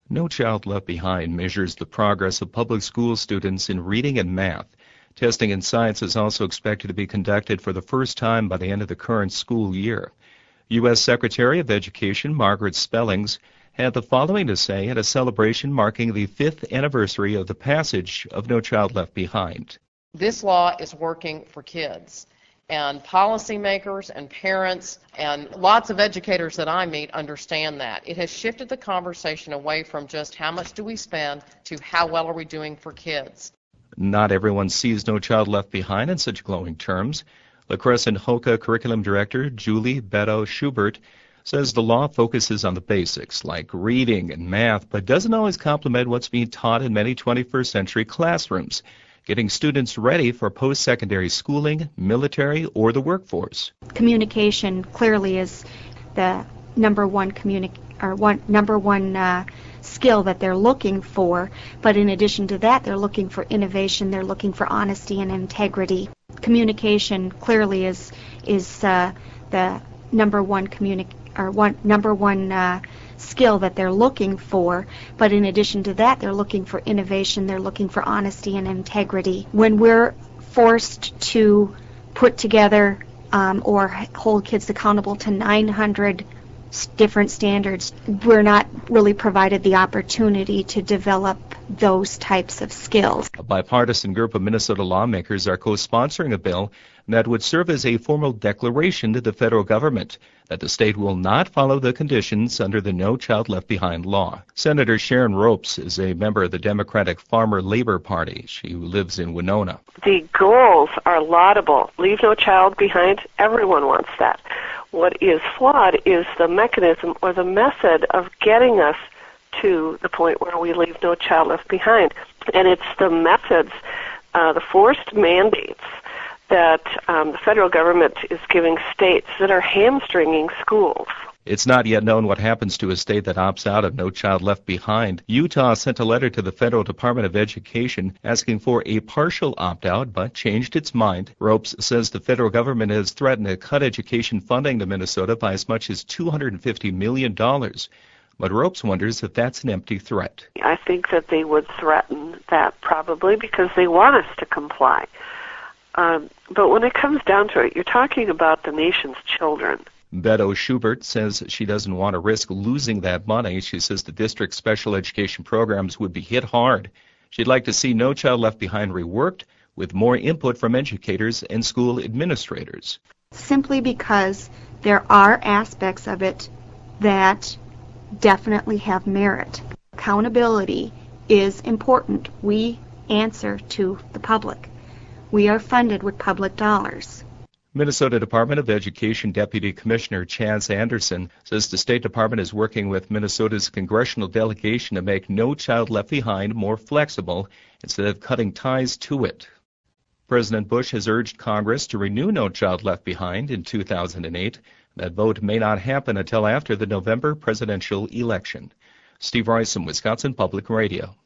No Child Left Behind measures the progress of public school students in reading and math. Testing in science is also expected to be conducted for the first time by the end of the current school year. U.S. Secretary of Education Margaret Spellings had the following to say at a celebration marking the 5th anniversary of the passage of No Child Left Behind. This law is working for kids, and policymakers and parents and lots of educators that I meet understand that. It has shifted the conversation away from just how much do we spend to how well are we doing for kids. Not everyone sees No Child Left Behind in such glowing terms. La Crescent HOCA Curriculum Director Julie Beto Schubert says the law focuses on the basics like reading and math, but doesn't always complement what's being taught in many 21st century classrooms, getting students ready for post-secondary schooling, military, or the workforce. Communication clearly is the number one skill that they're looking for, but in addition to that, they're looking for innovation, they're looking for honesty and integrity. Communication clearly is the number one skill that they're looking for, but in addition to that, they're looking for innovation, they're looking for honesty and integrity. When we're forced to put together or hold kids accountable to 900 different standards, we're not really provided the opportunity to develop those types of skills. A bipartisan group of Minnesota lawmakers are co-sponsoring a bill that would serve as a formal declaration to the federal government that the state will not follow the conditions under the No Child Left Behind law. Senator Sharon Ropes is a member of the Democratic Farmer Labor Party. She lives in Winona. The goals are laudable. Leave no child behind. Everyone wants that. What is flawed is the mechanism or the method of getting us to the point where we leave no child left behind. And it's the methods, the forced mandates that the federal government is giving states that are hamstringing schools. It's not yet known what happens to a state that opts out of No Child Left Behind. Utah sent a letter to the Federal Department of Education asking for a partial opt-out, but changed its mind. Ropes says the federal government has threatened to cut education funding to Minnesota by as much as $250 million. But Ropes wonders if that's an empty threat. I think that they would threaten that probably because they want us to comply. But when it comes down to it, you're talking about the nation's children. Beto Schubert says she doesn't want to risk losing that money. She says the district's special education programs would be hit hard. She'd like to see No Child Left Behind reworked with more input from educators and school administrators. Simply because there are aspects of it that definitely have merit. Accountability is important. We answer to the public. We are funded with public dollars. Minnesota Department of Education Deputy Commissioner Chaz Anderson says the State Department is working with Minnesota's congressional delegation to make No Child Left Behind more flexible instead of cutting ties to it. President Bush has urged Congress to renew No Child Left Behind in 2008. That vote may not happen until after the November presidential election. Steve Royson, Wisconsin Public Radio.